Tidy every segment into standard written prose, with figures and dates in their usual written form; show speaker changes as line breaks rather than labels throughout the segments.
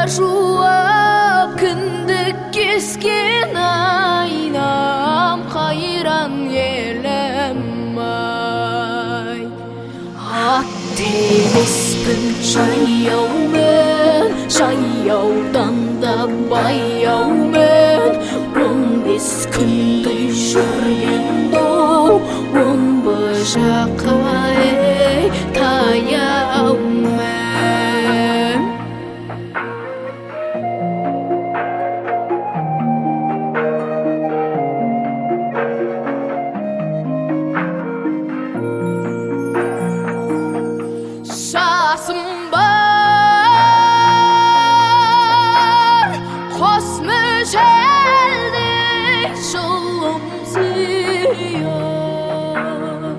жуап кіндік кескен айнам қайран елім-ай. Ат емеспін жаяумен, жаяудан да баяумен. 15 күндей жүрген-ау, омбы жаққа ей таяумен. Жасым бар, қос мүжелдей жылым сүйер.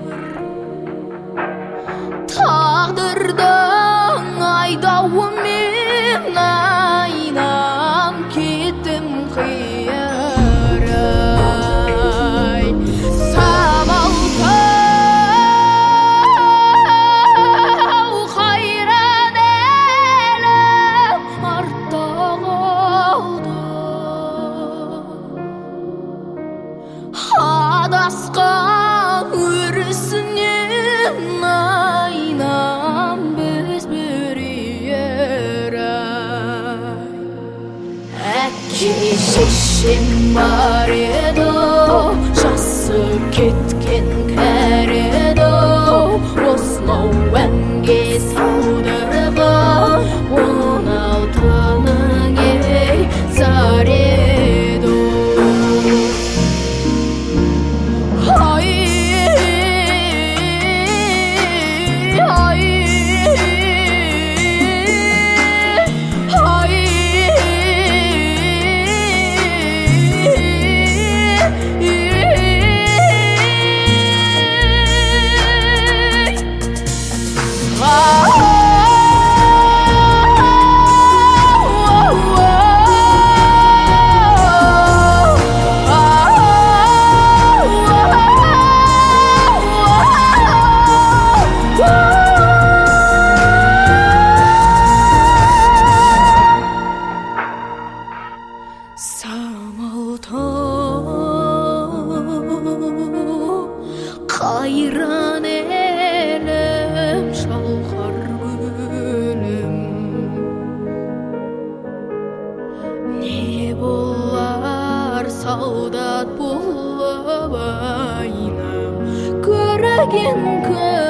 Тағдырдың айдауымен айнам кеттім қиырай. Самалтау қайран елім артта қалды. Адасқан өрісінен айнам біз бүрер-ай. Әке шешем бар еді, жасы кеткен кәрі еді. Осынау әнге саудырған 16-ның ей зар еді. Ай, ай, ай, Самалтау қайран елім, шалқар гүлім. Не болар солдат болып айнам, көрген